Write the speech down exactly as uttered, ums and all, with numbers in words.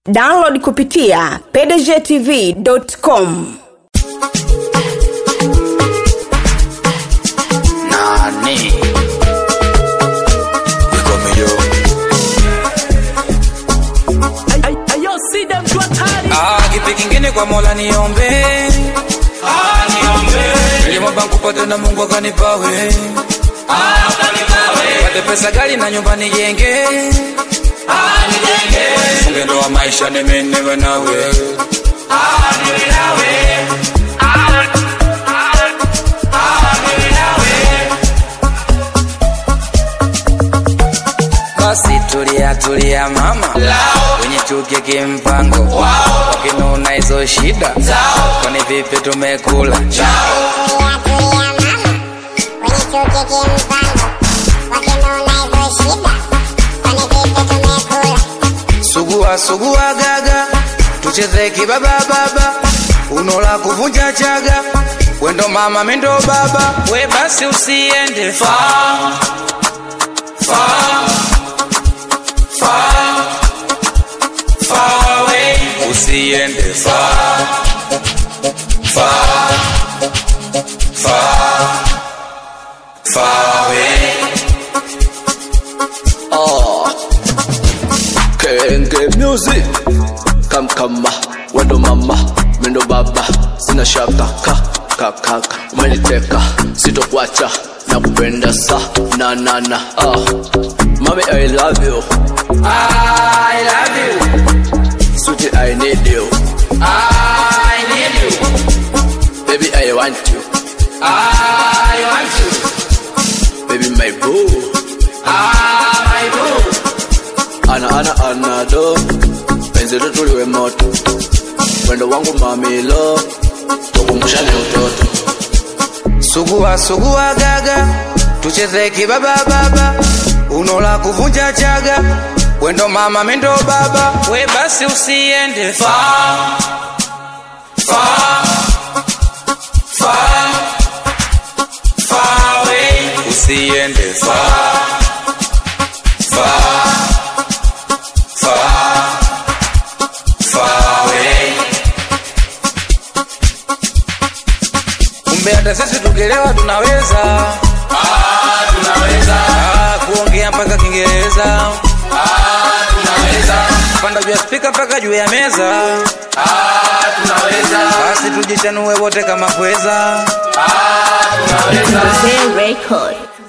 Download kupitia p d g t v dot com. Nani Wikomyo Ayo see them to atari. Ah, kipi kingine kwa Mola niombe. Ah, niombe. Nilimo banku pate na Mungu akanipawe. Ah, akanipawe. Pate pesa gari na nyumba nijenge. Ah, nijenge. Funge ndoa maisha niwe nawe. Ah, niwe nawe. Ah, ah, niwe nawe. Basi tulia tulia mama. Lao. Wenye chuki kimpango. Wow. Wakinuna hizo shida. Zao. Kwani vipi tumekula. Chao. Tulia tulia mama. Wenye chuki kimpango. Wakinuna hizo shida. Kwani vipi tumekula. Sugua sugua gaga. Tucheze kibaba baba. Unola kuvunja chaga. Wendo mama mendo baba. We basi usiende far. Far. Far. Far away. Usiende far. Far. Far. Far away. Oh, Kenge music. Kam kama, wendo mama, mendo baba. Sina shaka, ka, ka, ka, ka. Umeniteka, sitokuacha, nakupenda sa, na, na, na. Ah, mami I love you. I love you. Sweetie I need you. I need you. Baby I want you. I want you. Baby my boo. Ah, my boo. Ana ana ana do. Penzi tuliwe moto. Wendo wangu mamilo. Tukumbushane utoto. Sugua sugua gaga. Tucheze kibaba baba. Unola kuvunja chaga. Wendo mama mendo baba. We basi usiende far. Far. Far. Far away. Usiende far. Far. Far. Far away. Kumbe hata sisi tukelewa tunaweza. Ah, tunaweza. Ah, kuongea mpaka Kiingereza. Ah, tunaweza. Panda juu ya speaker mpaka juu ya meza. Ah, tunaweza. Basi tujichanue wote kama pweza. Ah, tunaweza. Record.